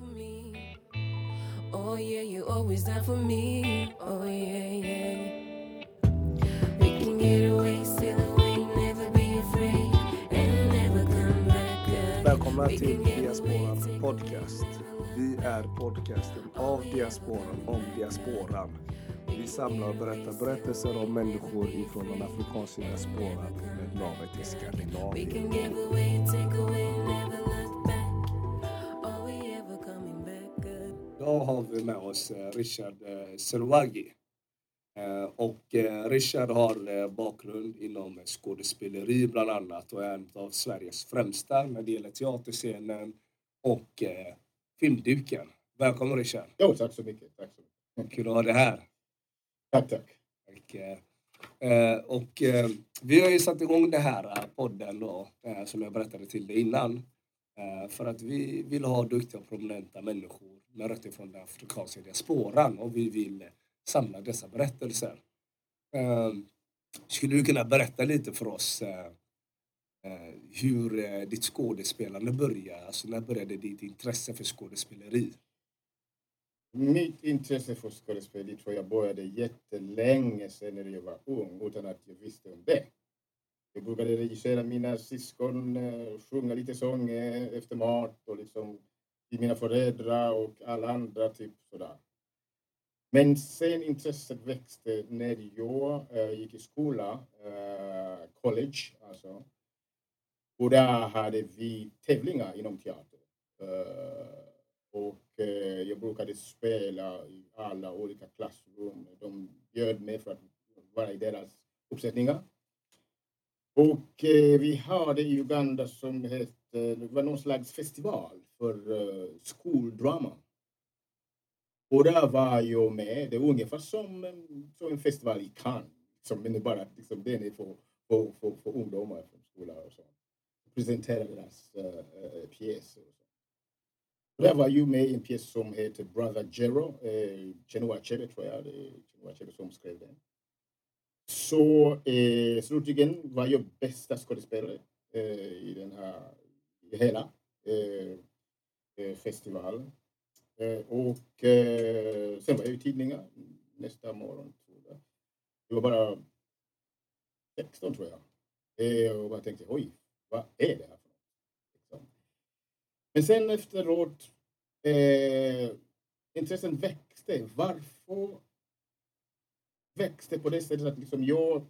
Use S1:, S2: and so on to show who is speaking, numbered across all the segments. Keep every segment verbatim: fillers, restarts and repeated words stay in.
S1: for me. Oh yeah, you always there for me. Oh yeah, yeah. We can get away, sail away, never be afraid, and never come back again.
S2: Välkomna till Diasporan Podcast. Vi är podcasten av diasporan om diasporan. Vi samlar och berättar berättelser om människor ifrån den afrikanska diasporan med navet i Skandinavien.
S1: We can give away, take away, never look back. Are we ever coming back good?
S2: Då har vi med oss eh, Richard eh, Selwagi. Eh, och eh, Richard har eh, bakgrund inom skådespeleri bland annat och är en av Sveriges främsta när det gäller teaterscenen och eh, filmduken. Välkommen Richard.
S3: Jo, tack så mycket. Tack så mycket.
S2: Kul att ha dig här.
S3: Tack, tack.
S2: Och, eh, och eh, vi har ju satt igång det här eh, podden då, eh, som jag berättade till dig innan. Eh, för att vi vill ha duktiga och prominenta människor med rötter från den afrikanska diasporan och vi vill eh, samla dessa berättelser. Eh, skulle du kunna berätta lite för oss eh, eh, hur eh, ditt skådespelande började? Alltså när började ditt intresse för skådespeleri?
S3: Mitt intresse för skådespeleri tror jag började jättelänge sedan när jag var ung utan att jag visste om det. Jag brukade regissera mina syskon, sjunga lite sånger efter mat och liksom till mina föräldrar och alla andra typ sådär. Men sen intresset växte när jag äh, gick i skola, äh, college alltså. Och där hade vi tävlingar inom teater. Äh, och äh, jag brukade spela i alla olika klassrum. De bjöd mig för att vara i deras uppsättningar. Och äh, vi hade i Uganda som hette, det var någon slags festival för äh, skoldrama. Och där var jag med, det är ungefär som, som en festival i Cannes. Som är bara liksom, den är för, för, för, för ungdomar från skolan och så. Presenterar deras äh, pjäser och så. Och där var jag med i en pjäs som heter Brother Jero. Eh, Chinua Achebe tror jag, det är Chinua Achebe som skrev den. Så eh, slutligen var jag bästa skådespelare eh, i den här, i hela eh, eh, festivalen. Eh, och eh, sen var jag i tidningar nästa morgon. Tror jag. Det var bara sexton tror jag. Eh, och jag tänkte, oj, vad är det här för något? Liksom. Men sen efteråt, eh, intressen växte. Varför växte på det sättet att liksom jag,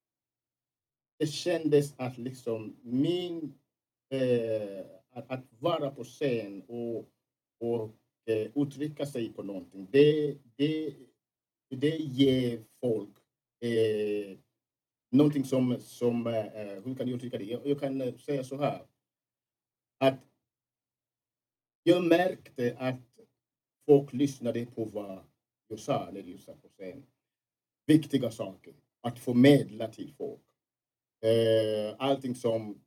S3: det kändes att liksom min, eh, att, att vara på scen och, och eh, uttrycka sig på någonting, det, det, det ger folk eh, någonting som, som eh, hur kan jag uttrycka det? Jag, jag kan säga så här, att jag märkte att folk lyssnade på vad jag sa när jag satt på scen. Viktiga saker att förmedla till folk. Eh, allting som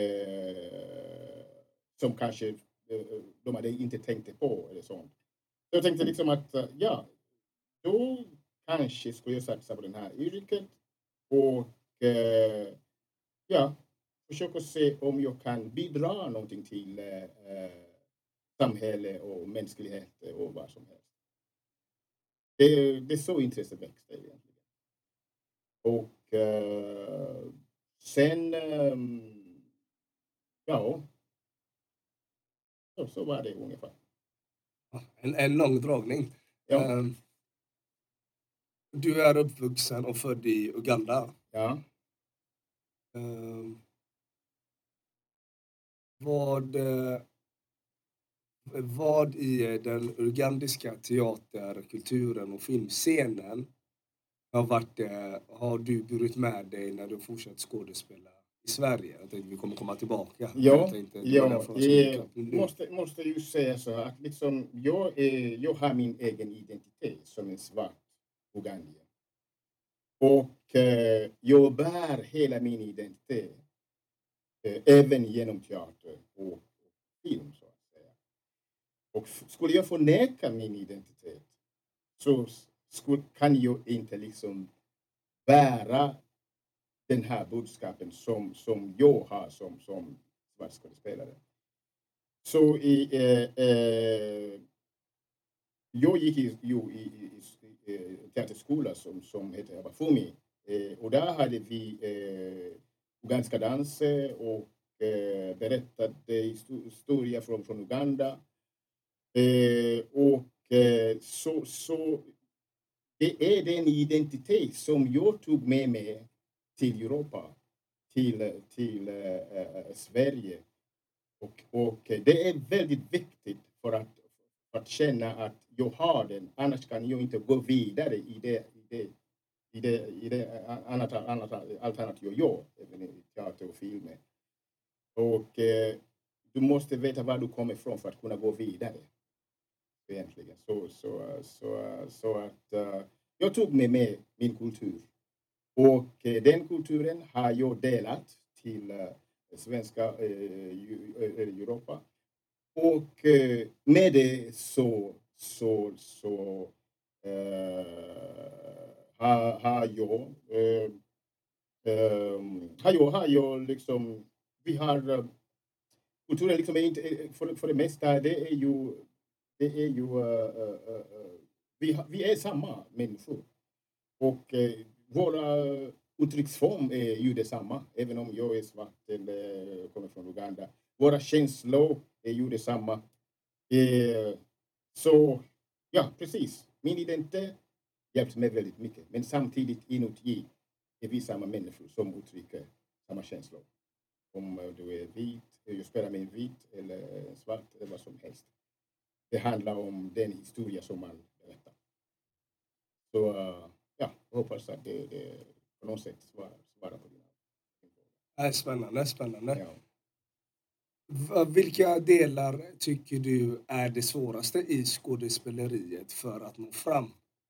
S3: eh, som kanske eh, de hade inte tänkte på eller sånt. Så jag tänkte liksom att ja, då kanske skulle jag satsa på den här yrket och eh, ja, försöka se om jag kan bidra någonting till eh, samhälle och mänsklighet och vad som helst. Det, det är så intresset växte egentligen. Och uh, sen, um, ja, så, så var det ungefär.
S2: En, en lång dragning.
S3: Ja.
S2: Um, du är uppvuxen och född i Uganda.
S3: Ja.
S2: Um, vad, uh, vad i den ugandiska teaterkulturen och filmscenen har, varit, uh, har du burit med dig när du fortsatt skådespela i Sverige? Jag tänkte vi kommer komma tillbaka.
S3: Ja,
S2: inte,
S3: ja jag måste, måste ju säga så att liksom, jag, är, jag har min egen identitet som en svart ugandier. Och eh, jag bär hela min identitet eh, även genom teater och, och film så att säga. Och skulle jag förneka min identitet så skulle, kan jag inte liksom bära den här budskapen som, som jag har som, som svartskådespelare. Så i, eh, eh, jag gick i, ju, i, i, i eh, teaterskola som, som heter Abafumi. Eh, och där hade vi eh, uganska danser och eh, berättade historia från, från Uganda. Eh, och eh, så, så det är den identitet som jag tog med mig till Europa, till, till eh, Sverige. Och, och det är väldigt viktigt för att, för att känna att jag har den, annars kan jag inte gå vidare i det, i det, i det, i det annat, annat, allt annat jag gör, även i teater och film. Och eh, du måste veta var du kommer ifrån för att kunna gå vidare. Egentligen. Så, så, så, så att uh, jag tog med mig min kultur. Och uh, den kulturen har jag delat till uh, svenska uh, Europa. Och uh, med det så, så, så uh, har, har jag uh, um, har jag, har jag liksom, vi har uh, kulturen liksom är inte, för, för det mesta, det är ju Det är ju, uh, uh, uh, vi, vi är samma människor. Och uh, våra uttrycksform är ju detsamma. Även om jag är svart eller kommer från Uganda. Våra känslor är ju detsamma. Uh, så, ja, precis. Min identitet hjälper mig väldigt mycket. Men samtidigt inuti är vi samma människor som uttrycker samma känslor. Om du är vit, jag spelar med en vit eller svart eller vad som helst. Det handlar om den historia som man berättar. Så uh, ja, jag hoppas att det, det på något sätt svarar, svarar på dina frågor.
S2: Det är spännande, spännande.
S3: Ja.
S2: V- Vilka delar tycker du är det svåraste i skådespeleriet för att nå fram?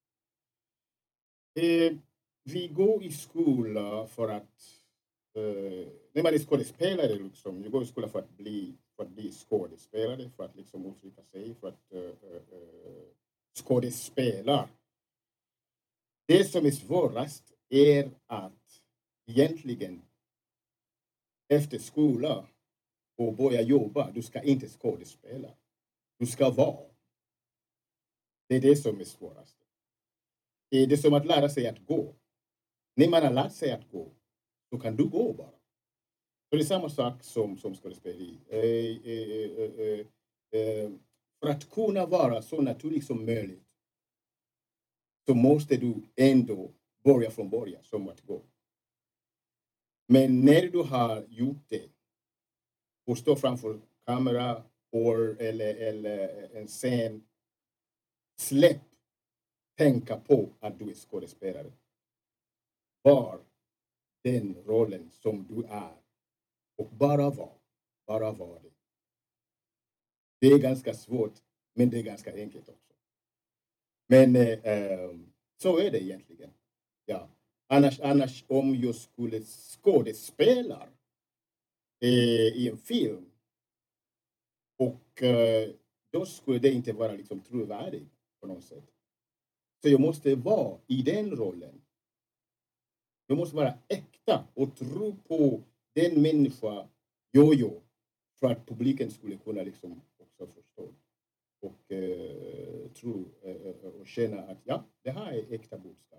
S3: Eh, vi går i skola för att, eh, när man är skådespelare, liksom, jag går i skola för att bli, för att bli skådespelare, för att liksom uttrycka sig, för att uh, uh, skådespela. Det som är svårast är att egentligen efter skola och börja jobba, du ska inte skådespela. Du ska vara. Det är det som är svårast. Det är det som att lära sig att gå. När man har lärt sig att gå, så kan du gå bara. Så det är samma sak som, som skådespeleri. Eh, eh, eh, eh, för att kunna vara så naturligt som möjligt så måste du ändå börja från början som att gå. Men när du har gjort det och står framför kamera or, eller, eller en scen, släpp tänka på att du är skådespelare. Var den rollen som du är. Och bara var. Bara var det. Det är ganska svårt, men det är ganska enkelt också. Men eh, så är det egentligen. Ja. Annars, annars om jag skulle skådespela eh, i en film och eh, då skulle det inte vara liksom trovärdigt på något sätt. Så jag måste vara i den rollen. Jag måste vara äkta och tro på den människa jag gör för att publiken skulle kunna liksom också förstå och eh, tro eh, och känna att ja, det här är äkta budskap.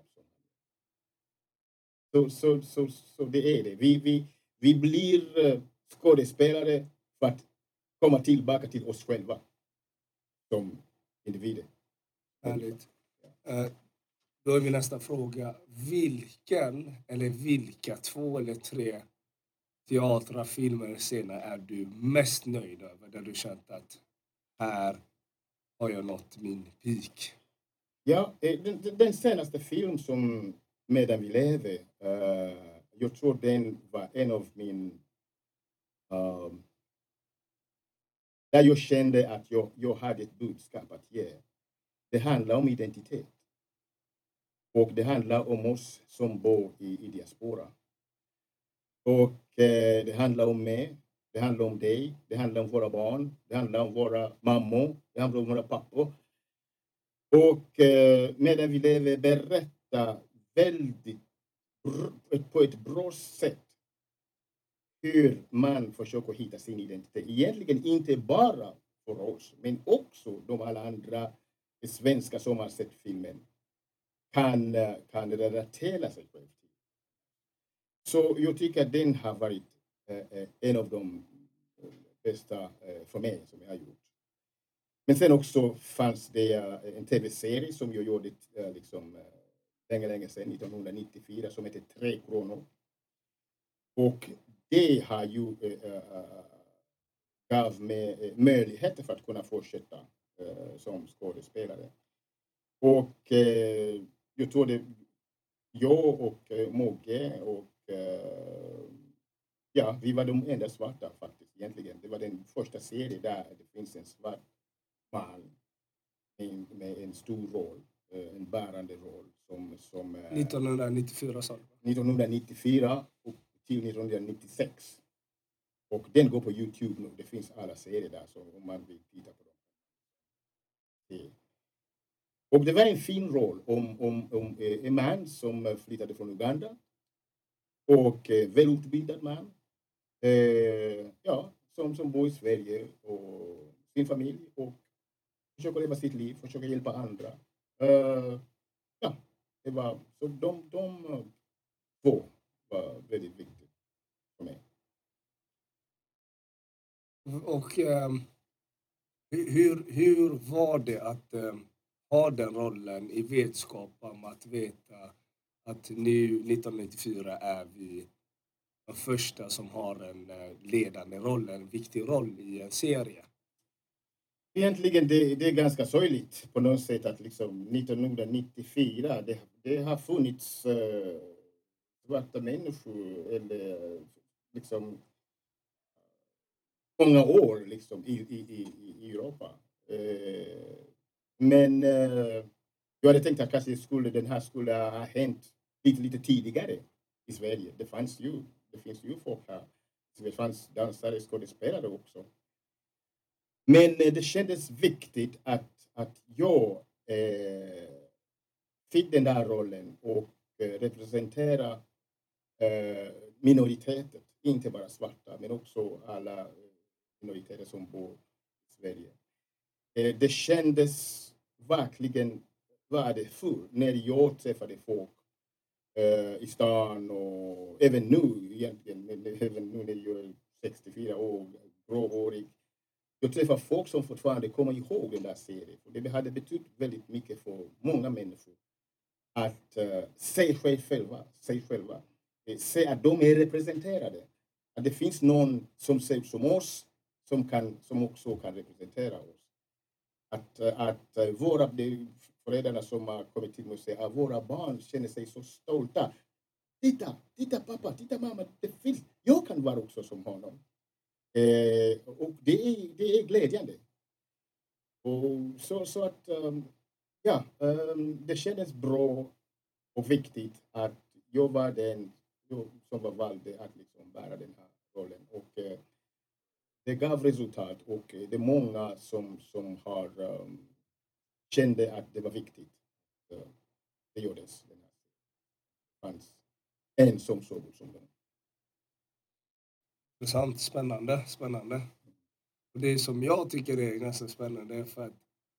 S3: Så, så, så, så det är det. Vi, vi, vi blir uh, skådespelare för att komma tillbaka till oss själva som individer.
S2: Härligt. Uh, då är min nästa fråga. Vilken eller vilka två eller tre teatrar, filmer, scener är du mest nöjd över? Där du känt att här har jag nått min peak.
S3: Ja, den, den senaste film som Medan vi lever, uh, jag tror den var en av min... Um, där jag kände att jag, jag hade ett budskap att ge. Det handlar om identitet. Och det handlar om oss som bor i, i diaspora. Och eh, det handlar om mig, det handlar om dig, det handlar om våra barn, det handlar om våra mammor, det handlar om våra pappor. Och eh, Medan vi lever berättar väldigt på ett bra sätt hur man försöker hitta sin identitet. Egentligen inte bara för oss, men också de alla andra svenskar som har sett filmen kan, kan relatera sig själv till. Så jag tycker att den har varit eh, en av de bästa eh, för mig som jag har gjort. Men sen också fanns det en tv-serie som jag gjorde eh, liksom, eh, länge, länge sedan, nittonhundranittiofyra, som heter Tre kronor. Och det har ju äh, gav mig möjligheter för att kunna fortsätta äh, som skådespelare. Och äh, jag tror det, jag och äh, Mogge och äh, ja, vi var de enda svarta faktiskt egentligen. Det var den första serien där det finns en svart man med, med en stor roll, äh, en bärande roll. Som, som, äh,
S2: nittonhundranittiofyra sa du?
S3: nittonhundranittiofyra och till nittonhundranittiosex. Och den går på YouTube nu. Det finns alla serier där, så om man vill titta på dem. Det. Och det var en fin roll om, om, om eh, en man som flyttade från Uganda. Och eh, välutbildad man. Eh, ja, som, som bor i Sverige och sin familj. Och försöker leva sitt liv, försöker hjälpa andra. Eh, ja, det var, så de, de två var väldigt viktigt för mig.
S2: Och eh, hur, hur var det att eh, ha den rollen i vetskap om att veta att nu nittonhundranittiofyra är vi de första som har en eh, ledande roll, en viktig roll i en serie?
S3: Egentligen det, det är ganska sorgligt på något sätt att liksom nittonhundranittiofyra det, det har funnits uh, svarta människor eller liksom många år liksom i, i, i, i Europa. Uh, men uh, jag hade tänkt att kanske skulle, den här skulle ha hänt lite, lite tidigare i Sverige. Det fanns ju, det finns ju folk här. Det fanns dansare, skådespelare också. Men eh, det kändes viktigt att, att jag eh, fick den där rollen och eh, representera eh, minoriteter. Inte bara svarta, men också alla minoriteter som bor i Sverige. Eh, det kändes verkligen värdefullt när jag träffade folk eh, i stan och även nu egentligen, även nu när jag är sextiofyra år, gråhårig. Jag träffar folk som fortfarande kommer ihåg den där serien. Och det hade betytt väldigt mycket för många människor. Att uh, se sig själva, sig själva. Se att de är representerade. Att det finns någon som ser ut som oss. Som, kan, som också kan representera oss. Att, uh, att uh, våra föräldrarna som har kommit till mig och säger att våra barn känner sig så stolta. Titta, titta pappa, titta mamma. Det finns. Jag kan vara också som honom. Eh, och det är, det är glädjande. Och så, så att um, ja, um, det kändes bra och viktigt att jag var den jag, som var vald att liksom bära den här rollen. Och eh, det gav resultat och eh, det är många som, som har um, kände att det var viktigt. Uh, det gjordes. Det fanns en som såg ut som den.
S2: Intressant, spännande, spännande. Och det som jag tycker är ganska spännande är för att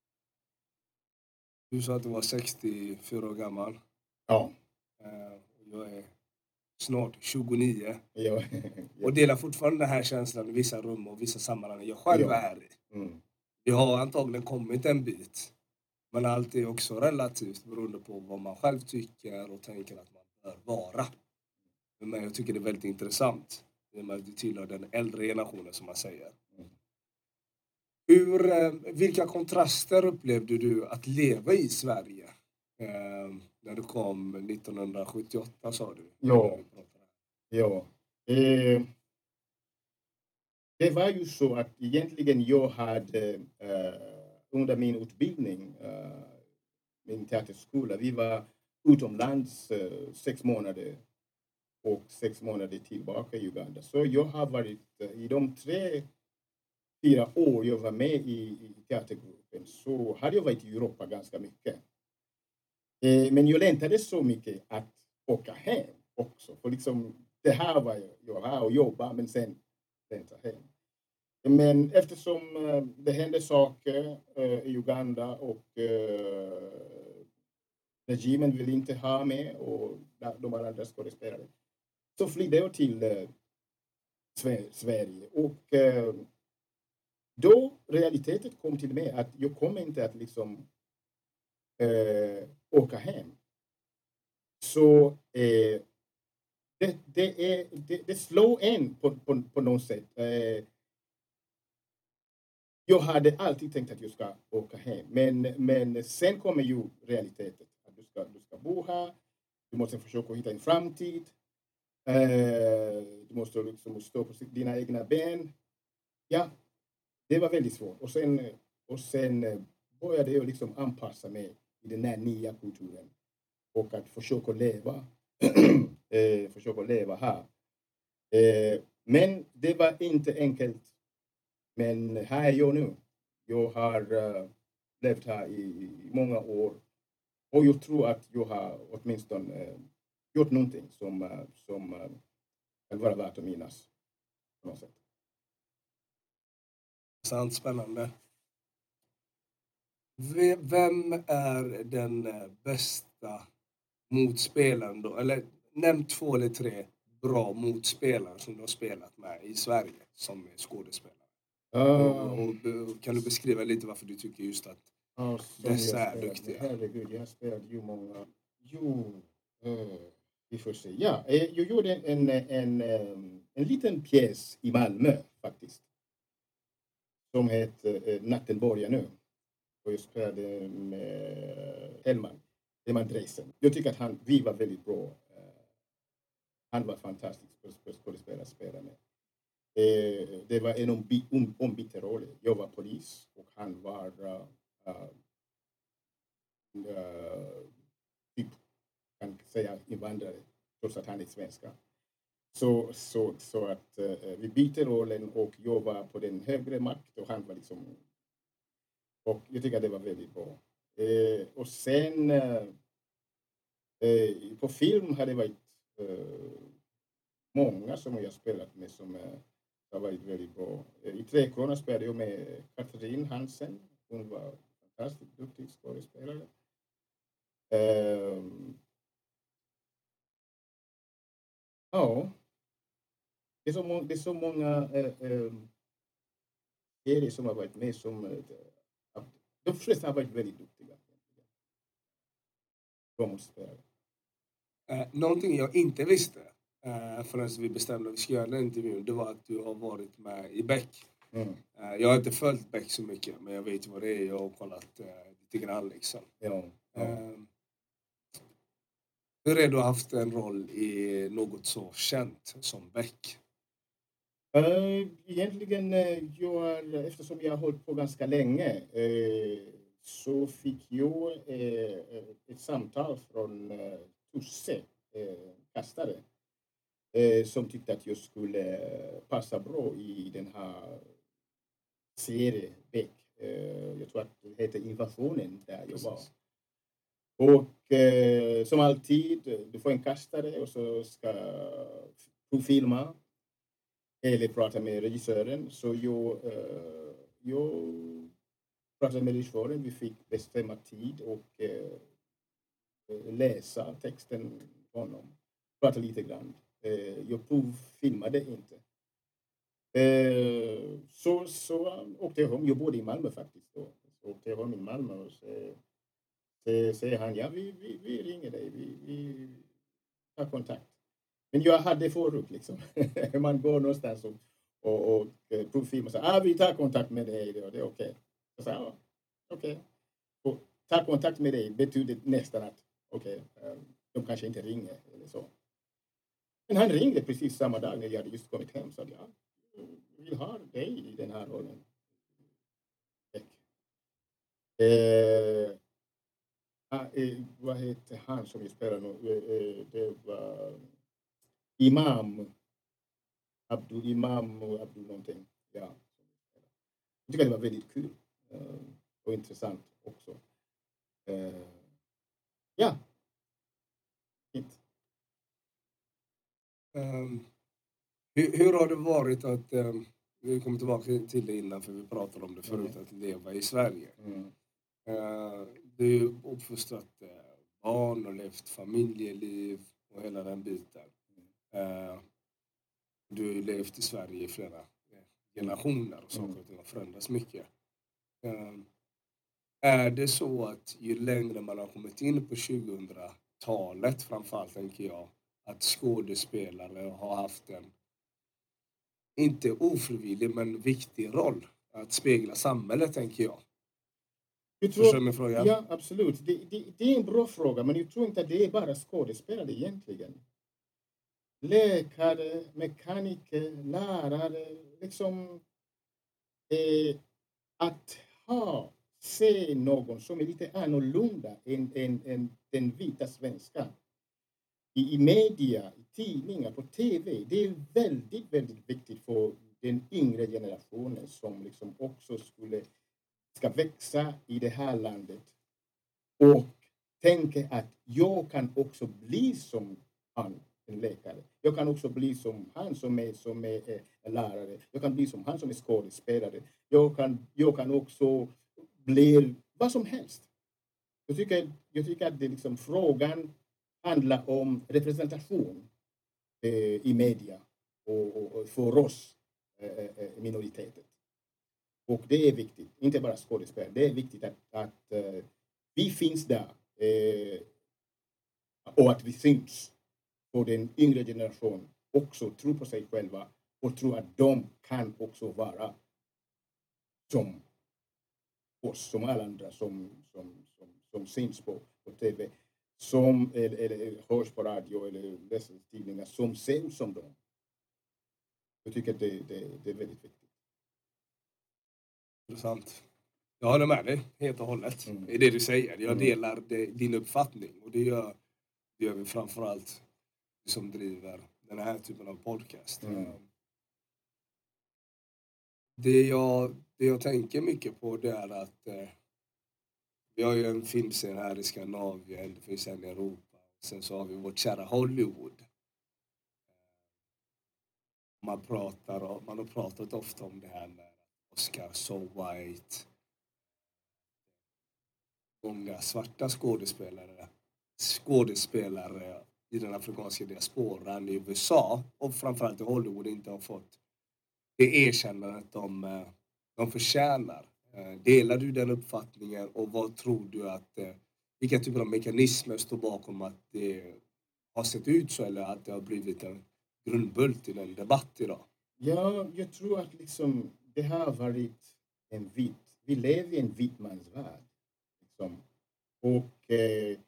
S2: du sa att du var sextiofyra år gammal.
S3: Ja.
S2: Uh, jag är snart tjugonio.
S3: Ja.
S2: Och delar fortfarande den här känslan i vissa rum och vissa sammanhang jag själv
S3: ja.
S2: är i.
S3: Mm.
S2: Jag har antagligen kommit en bit. Men allt är också relativt beroende på vad man själv tycker och tänker att man bör vara. Men jag tycker det är väldigt intressant. I och med att du tillhör den äldre generationen som man säger.
S3: Mm.
S2: Hur, vilka kontraster upplevde du att leva i Sverige? Eh, när du kom nittonhundrasjuttioåtta sa du.
S3: Ja. Ja. Eh, det var ju så att egentligen jag hade eh, under min utbildning, eh, min teaterskola, vi var utomlands eh, sex månader och sex månader tillbaka i Uganda. Så jag har varit eh, i de tre, fyra år jag var med i, i teatergruppen så hade jag varit i Europa ganska mycket. Eh, men jag längtade så mycket att åka hem också. För liksom det här var jag, jag här och jobba, men sen, sen ta hem. Men eftersom uh, det hände saker uh, i Uganda och uh, regimen vill inte ha med och de andra skådespelare, så flydde jag till uh, Sverige. Och uh, då realiteten kom till mig att jag kommer inte att liksom uh, åka hem. Så uh, det, det, är, det, det slår en på, på, på något sätt. Uh, jag hade alltid tänkt att jag ska åka hem. Men, men sen kommer ju realiteten. Att du, ska, du ska bo här. Du måste försöka hitta en framtid. Uh, du måste liksom stå på dina egna ben. Ja, det var väldigt svårt. Och sen, och sen började jag liksom anpassa mig i den här nya kulturen. Och att försöka leva. uh, försöka leva här. Uh, men det var inte enkelt. Men här är jag nu. Jag har uh, levt här i, i många år. Och jag tror att jag har åtminstone uh, gjort någonting som, uh, som uh, kan vara värt att minnas. På något sätt.
S2: Sant, spännande. Vem är den bästa motspelaren då? Eller nämn två eller tre bra motspelare som du har spelat med i Sverige som skådespelare. Uh, och, och, kan du beskriva lite varför du tycker just att
S3: uh,
S2: dessa är duktiga?
S3: Herregud, jag har spelat ju många. Jo, uh, vi får se. Ja, jag gjorde en, en, en, en liten pjäs i Malmö faktiskt. Som heter uh, Natten börjar nu. Och jag spelade med Hellman. Hellman Dreisen. Jag tycker att han, vi var väldigt bra. Uh, han var fantastisk skådespelare att spela med. Eh, det var en omby, om, ombyte roll. Jag var polis och han var uh, uh, uh, typ, kan säga invandrare, trots att han är svenska. Så, så, så att uh, vi bytte rollen och jag var på den högre makt och han var liksom... Och jag tycker att det var väldigt bra. Eh, och sen uh, uh, på film hade det varit uh, många som jag spelat med som uh, det har varit väldigt bra. I Tre Kronor spelade jag med Katrin Hansen. Hon var fantastiskt duktig skådespelare. Um, ja. Det är så många, det är så många uh, um, serier som har varit med som... Uh, de flesta har varit väldigt duktiga. De spelare.
S2: Uh, någonting jag inte visste Uh, förrän vi bestämde att vi ska göra den intervjun, det var att du har varit med i Beck.
S3: Mm.
S2: Uh, jag har inte följt Beck så mycket, men jag vet vad det är. Jag har kollat uh, lite grann liksom.
S3: Ja, ja.
S2: Uh, hur är du haft en roll i något så känt som Beck?
S3: Uh, egentligen, uh, jag, eftersom jag har hållit på ganska länge, uh, så fick jag uh, ett samtal från uh, Tusse, uh, kastare. Eh, som tyckte att jag skulle passa bra i den här serien Beck. Eh, jag tror att det heter Invasionen där jag var. Och eh, som alltid, du får en kastare och så ska du filma eller prata med regissören. Så jag, eh, jag pratade med regissören, vi fick bestämma tid och eh, läsa texten på honom. Prata lite grann. Jag provfilmade inte. Så, så åkte jag hem. Jag bodde i Malmö faktiskt då. Så åkte jag hem i Malmö och så, så säger han, ja vi, vi, vi ringer dig. Vi, vi tar kontakt. Men jag hade förut liksom. Man går någonstans och, och, och provfilmar och säger, ah, vi tar kontakt med dig. Det är okej. Okay. Så sa jag, ah, okej. Okay. Ta kontakt med dig betyder nästan att okej, okay, de kanske inte ringer eller så. Men han ringde precis samma dag när jag hade just kommit hem. Så att jag vill ha dig i den här rollen. Eh, eh, vad heter han som vi spelar nu? Eh, det var Imam. Abdul Imam och Abdul någonting. Ja. Jag tycker det var väldigt kul. Eh, och intressant också. Eh, ja. Fint.
S2: Um, hur, hur har det varit att, um, vi kommer tillbaka till det innan för vi pratade om det förut,
S3: Mm.
S2: att leva i Sverige.
S3: Mm.
S2: Uh, du är ju uppfostrat uh, barn och levt familjeliv och hela den biten. Uh, du har ju levt i Sverige i flera uh, generationer och saker och ting har förändrats mycket. Uh, är det så att ju längre man har kommit in på tjugohundratalet framförallt tänker jag, att skådespelare har haft en, inte ofrivillig men viktig roll att spegla samhället tänker jag.
S3: Jag tror,
S2: Förstår du min fråga?
S3: ja, absolut. Det, det, det är en bra fråga, men jag tror inte att det är bara skådespelare egentligen. Läkare, mekaniker, lärare, liksom eh, att ha, se någon som är lite annorlunda än, än, än den vita svenska. I, I media, i tidningar, på tv. Det är väldigt, väldigt viktigt för den yngre generationen som liksom också skulle ska växa i det här landet och tänka att jag kan också bli som han, en läkare. Jag kan också bli som han som är, som är, är lärare. Jag kan bli som han som är skådespelare. Jag kan, jag kan också bli vad som helst. Jag tycker, jag tycker att det liksom, frågan handlar om representation eh, i media och, och, och för oss eh, eh, minoriteter. Och det är viktigt, inte bara skådespel. Det är viktigt att, att uh, vi finns där uh, och att vi syns. Och den yngre generationen också tror på sig själva och tror att de kan också vara som oss, som alla andra som, som, som, som syns på, på tv, som eller, eller hörs på radio eller läser tidningar, som ser ut som dem. Jag tycker att det, det, det är väldigt viktigt.
S2: Intressant. Jag håller med dig helt och hållet
S3: Mm.
S2: i det du säger. Jag
S3: Mm.
S2: delar det, din uppfattning och det gör, det gör vi framförallt som driver den här typen av podcast.
S3: Mm.
S2: Det, jag, det jag tänker mycket på det är att eh, vi har ju en filmscen här i Skandinavien, det finns en i Europa. Sen så har vi vårt kära Hollywood. Man pratar om, man har pratat ofta om det här med Oscar So White. Många svarta skådespelare, skådespelare i den afrikanska diasporan i U S A och framförallt i Hollywood inte har fått det erkännandet de, de förtjänar. Delar du den uppfattningen och vad tror du att, vilka typer av mekanismer står bakom att det har sett ut så eller att det har blivit en grundbult i den debatt idag?
S3: Ja, jag tror att liksom det har varit en vit, vi lever i en vit mans värld. Liksom. Och eh,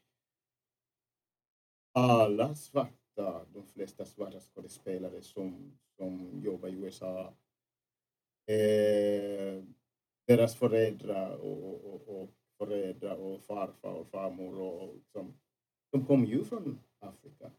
S3: alla svarta, de flesta svarta skådespelare som, som jobbar i U S A, eh, deras föräldrar och, och, och föräldrar och farfar och farmor och liksom, de kom ju från Afrika.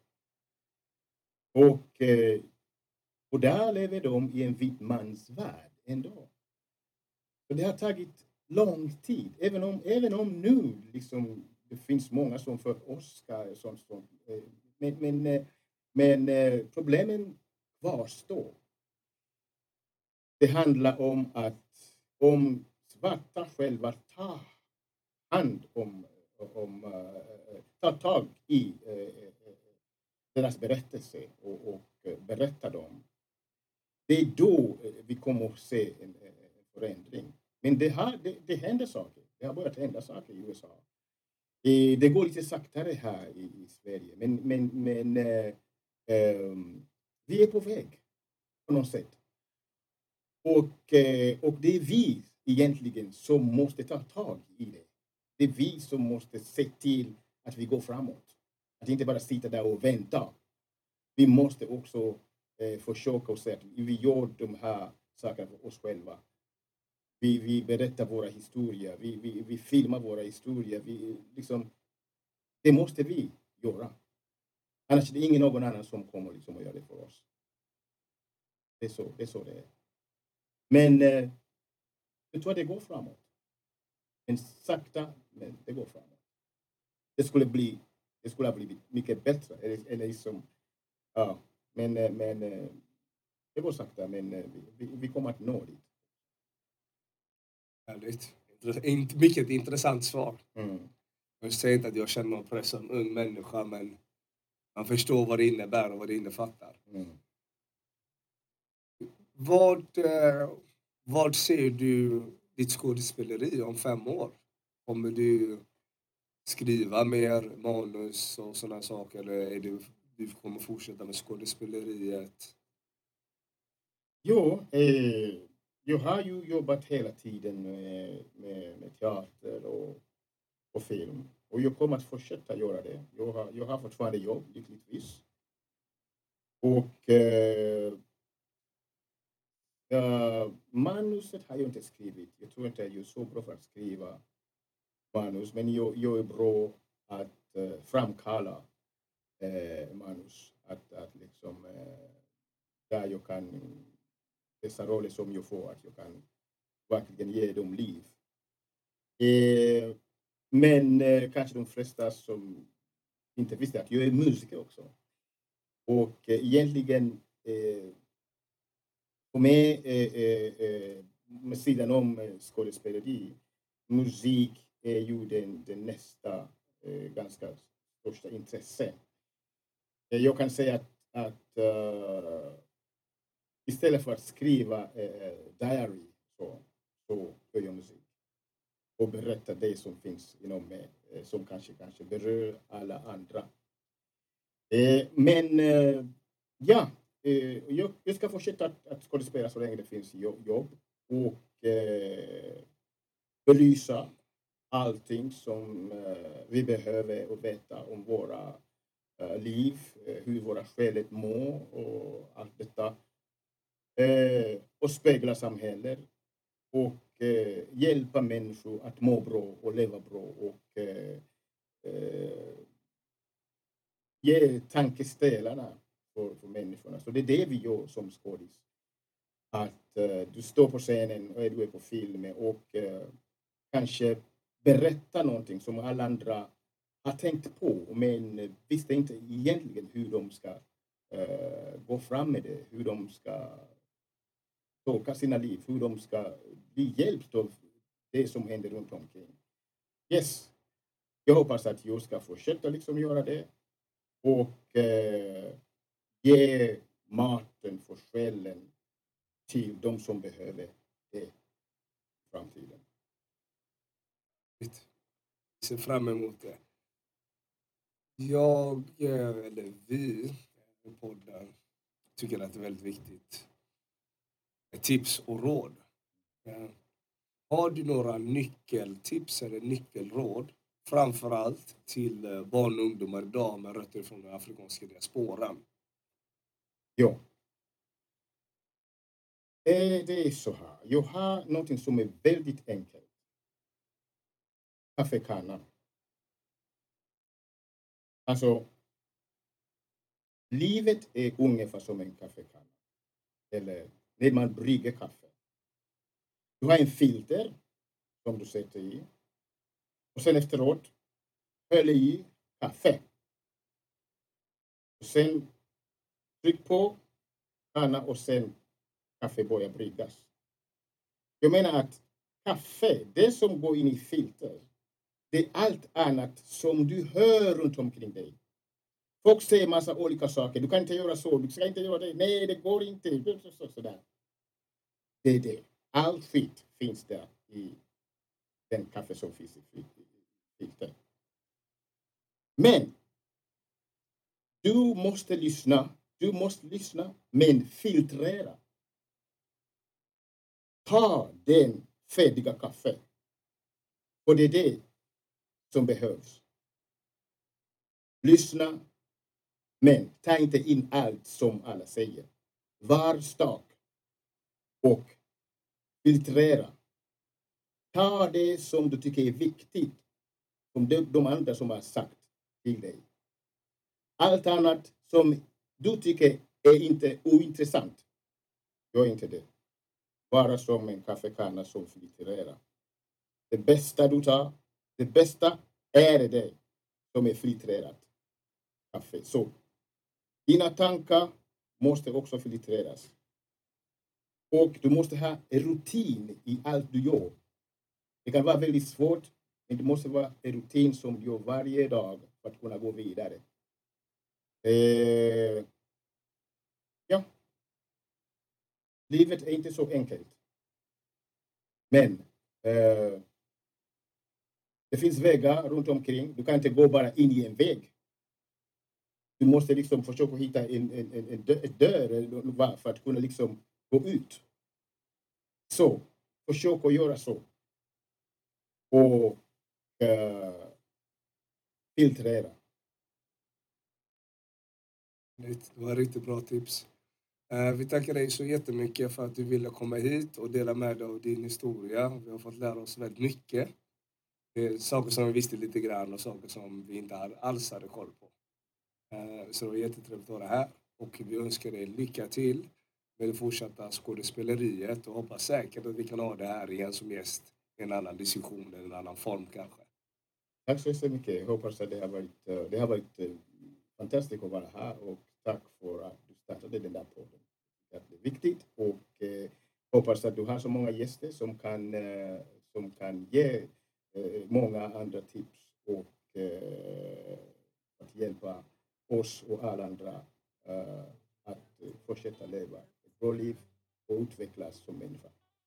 S3: Och, eh, och där lever de i en vit mans värld ändå. Och det har tagit lång tid, även om, även om nu liksom, det finns många som för Oscar, som, som, eh, men, men, eh, men eh, problemen kvarstår. Det handlar om att om svarta själva tar hand om, om uh, tar tag i uh, deras berättelse och, och uh, berättar dem. Det är då vi kommer att se en, en förändring. Men det, har, det, det händer saker. Det har börjat hända saker i U S A. Det, det går lite saktare här i, i Sverige. Men, men, men uh, um, vi är på väg på något sätt. Och, och det är vi egentligen som måste ta tag i det. Det är vi som måste se till att vi går framåt. Att inte bara sitta där och vänta. Vi måste också eh, försöka se att vi gör de här sakerna för oss själva. Vi, vi berättar våra historier. Vi, vi, vi filmar våra historier. Vi, liksom, det måste vi göra. Annars är det ingen någon annan som kommer liksom att göra det för oss. Det är så det är. Så det är. Men eh, jag tror att det går framåt. Men sakta, men det går framåt. Det skulle bli, det skulle ha blivit mycket bättre. Eller, eller liksom, uh, Men, eh, men eh, det går sakta, men eh, vi, vi kommer att nå dit.
S2: Härligt. Int- Mycket intressant svar.
S3: Mm.
S2: Jag säger inte att jag känner mig press som ung människa, men man förstår vad det innebär och vad det innefattar.
S3: Mm.
S2: Vad, eh, vad ser du ditt skådespeleri om fem år? Kommer du skriva mer manus och sådana saker, eller är det, du kommer fortsätta med skådespeleriet?
S3: Jo, eh, jag har ju jobbat hela tiden med, med, med teater och, och film. Och jag kommer att fortsätta göra det. Jag har, jag har fortfarande jobb, lyckligtvis. Och eh, uh, manuset har jag inte skrivit. Jag tror inte jag är så bra för att skriva manus. Men jag, jag är bra att uh, framkalla uh, manus. Att, att liksom, uh, där jag kan, dessa roller som jag får, att jag kan verkligen ge dem liv. Uh, men uh, kanske de flesta som inte visste att jag är musiker också. Och uh, egentligen uh, för mig, eh, eh, eh, med sidan om eh, skådespeleri, musik är ju den, den nästa eh, ganska största intresse. Eh, jag kan säga att, att uh, istället för att skriva eh, diary så, så gör jag musik. Och berättar det som finns inom mig, eh, som kanske, kanske berör alla andra. Eh, men eh, ja, Eh, jag, jag ska fortsätta att, att skådespela så länge det finns jobb, jobb och eh, belysa allting som eh, vi behöver att veta om våra eh, liv, eh, hur våra själar mår och allt detta. Eh, och spegla samhället och eh, hjälpa människor att må bra och leva bra och eh, eh, ge tankeställlarna För, för människorna. Så det är det vi gör som skådis. Att uh, du står på scenen och du är på film och uh, kanske berätta någonting som alla andra har tänkt på men visste inte egentligen hur de ska uh, gå fram med det, hur de ska tolka sina liv, hur de ska bli hjälpt av det som händer runt omkring. Yes, jag hoppas att jag ska fortsätta liksom göra det och uh, ge maten för själen till de som behöver det i framtiden.
S2: Vi ser fram emot det. Jag, eller vi, i podden, tycker att det är väldigt viktigt. Tips och råd. Har du några nyckeltips eller nyckelråd, framförallt till barn och ungdomar idag med rötter från den afrikanska diasporan?
S3: Ja. Eh, det är så här. Jag har något som är väldigt enkelt. Kaffekannan. Alltså, livet är ungefär som en kaffekanna. Eller när man brygger kaffe. Du har en filter som du sätter i. Och sen efteråt häller i kaffe. Och sen tryck på kanna och sen kaffe börjar bryggas. Jag menar att kaffe, det som går in i filter, det är allt annat som du hör runt omkring dig. Folk säger massa olika saker. Du kan inte göra så, du ska inte göra det. Nej, det går inte. Sådär. Det är det. All skit finns där i den kaffe som finns i filter. Men du måste lyssna. Du måste lyssna, men filtrera. Ta den färdiga kaffe. Och det är det som behövs. Lyssna, men ta inte in allt som alla säger. Var stark och filtrera. Ta det som du tycker är viktigt, som de, de andra som har sagt till dig. Allt annat som du tycker är inte ointressant, gör inte det. Bara som en kaffekanna som filtrerar. Det bästa du tar, det bästa är det som är filtrerat kaffe. Så dina tankar, måste också filtreras. Och du måste ha en rutin i allt du gör. Det kan vara väldigt svårt, men det måste vara en rutin som du gör varje dag för att kunna gå vidare. Eh, ja. Livet är inte så enkelt. Men eh, det finns vägar runt omkring. Du kan inte gå bara in i en väg. Du måste liksom försöka hitta en, en, en, en dörr för att kunna liksom gå ut. Så, försök att göra så. Och uh, filtrera.
S2: Det var riktigt bra tips. Uh, vi tackar dig så jättemycket för att du ville komma hit och dela med dig av din historia. Vi har fått lära oss väldigt mycket. Det är saker som vi visste lite grann och saker som vi inte alls hade koll på. Uh, så det var jättetrevligt att vara här. Och vi önskar dig lycka till med det fortsatta skådespeleriet och hoppas säkert att vi kan ha det här igen som gäst i en annan diskussion eller en annan form kanske.
S3: Tack så mycket. Jag hoppas att det har varit, det har varit fantastiskt att vara här och tack för att du startade den där podden. Det är viktigt och eh, hoppas att du har så många gäster som kan, eh, som kan ge eh, många andra tips och eh, att hjälpa oss och alla andra eh, att fortsätta leva ett bra liv och utvecklas som människa.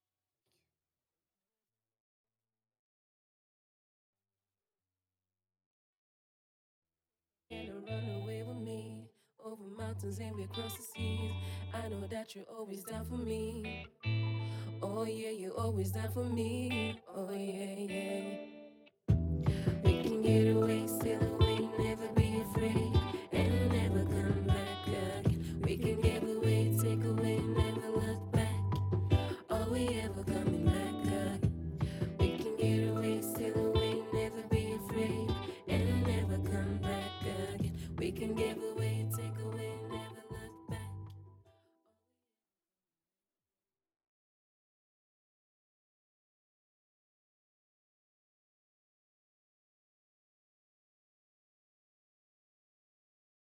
S1: Run away with me over mountains and we across the seas. I know that you're always down for me. Oh yeah, you're always down for me. Oh yeah, yeah. We can get away, sail away, never be afraid, and never come back again. We can get away, take away, never look back. Are we ever coming back again? We can get away, sail away, never be afraid, and never come back again. We can get